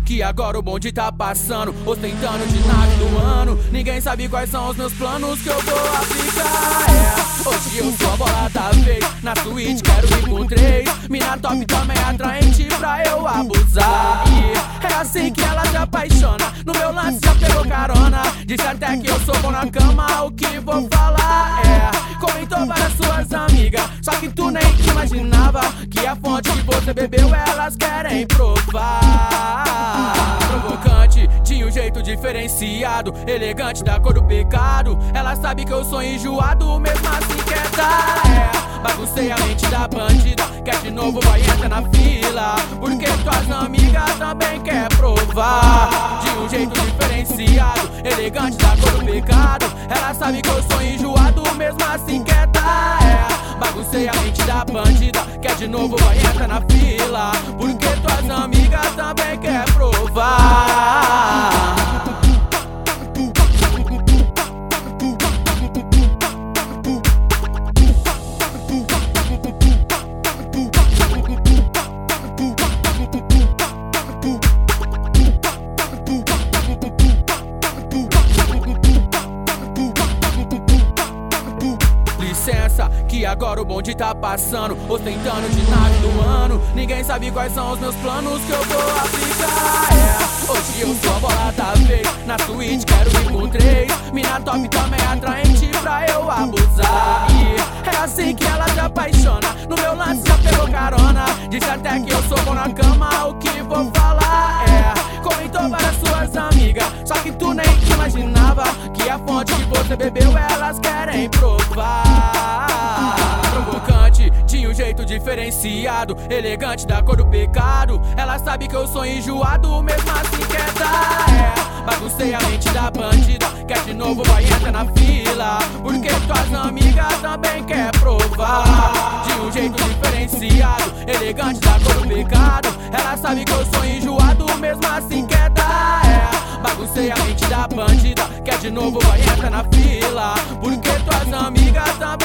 que agora o bonde tá passando, ostentando de nave do ano. Ninguém sabe quais são os meus planos que eu vou aplicar. Hoje eu sou a bola da vez, na suíte quero ir com 3. Mina top também atraente pra eu abusar. E é assim que ela se apaixona, no meu lance já pegou carona. Disse até que eu sou bom na cama, o que vou falar comentou várias suas amigas, só que tu nem imaginava que a fonte que você bebeu elas querem provar. Provocante, tinha um jeito diferenciado, elegante da cor do pecado. Ela sabe que eu sou enjoado, mesmo assim quer dar. Baguncei a mente da bandida, quer de novo, vai entrar na fila, porque tuas amigas também quer provar. De um jeito diferenciado, elegante da cor do pecado. Ela sabe que eu sou enjoado, mesmo assim quer dar. Baguncei a mente da bandida, quer de novo, vai entrar na fila, porque tuas amigas também quer provar. Licença, que agora o bonde tá passando, ostentando de nave do ano. Ninguém sabe quais são os meus planos que eu vou aplicar. Hoje eu sou a bola da vez, na suíte quero ir com 3. Mina top também atraente pra eu abusar. E é assim que ela se apaixona, no meu lance já pegou carona. Disse até que eu sou bom na cama, o que vou falar comentou várias suas amigas, só que tu nem imaginava que a fonte que você bebeu elas querem provar. Provocante, tinha um jeito diferenciado, elegante da cor do pecado. Ela sabe que eu sou enjoado, mesmo assim quer dar. Baguncei a mente da bandida, quer de novo, vai entrar na fila, porque tuas amigas também quer provar. De um jeito diferenciado, elegante da cor do pecado. Ela sabe que eu sou enjoado, mesmo assim quer dar. Baguncei a mente da bandida, quer de novo, vai entrar na fila, porque tuas amigas também